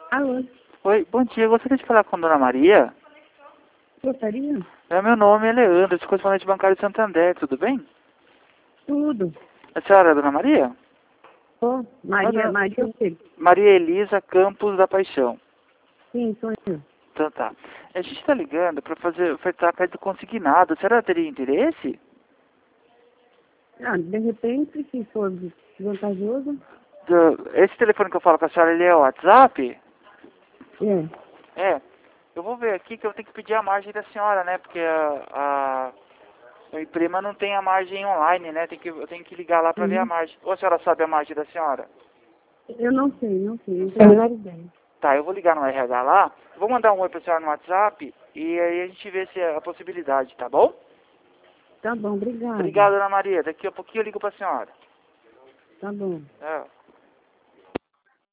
Alô, Oi, bom dia. Eu gostaria de falar com a Dona Maria. gostaria? Meu nome é Leandro, sou correspondente bancário de Santander, tudo bem? Tudo. A senhora é a Dona Maria? Ô, Maria, Maria, o quê? Maria Elisa Campos da Paixão. Sim, sou eu. Então tá. A gente está ligando para ofertar a carta consignado. A senhora teria interesse? Ah, de repente, se for vantajoso, Esse telefone que eu falo com a senhora, ele é o WhatsApp? é. É. Eu vou ver aqui que eu tenho que pedir a margem da senhora, né? Porque o Imprema não tem a margem online, né? Eu tenho que ligar lá para ver a Uhum. margem. Ou a senhora sabe a margem da senhora? Eu não sei, não tenho Sabe? a menor ideia. Tá, eu vou ligar no RH lá, vou mandar um oi pra senhora no WhatsApp e aí a gente vê se é a possibilidade, tá bom? Tá bom, obrigada. Obrigado, Ana Maria. Daqui a pouquinho eu ligo pra senhora. Tá bom. É.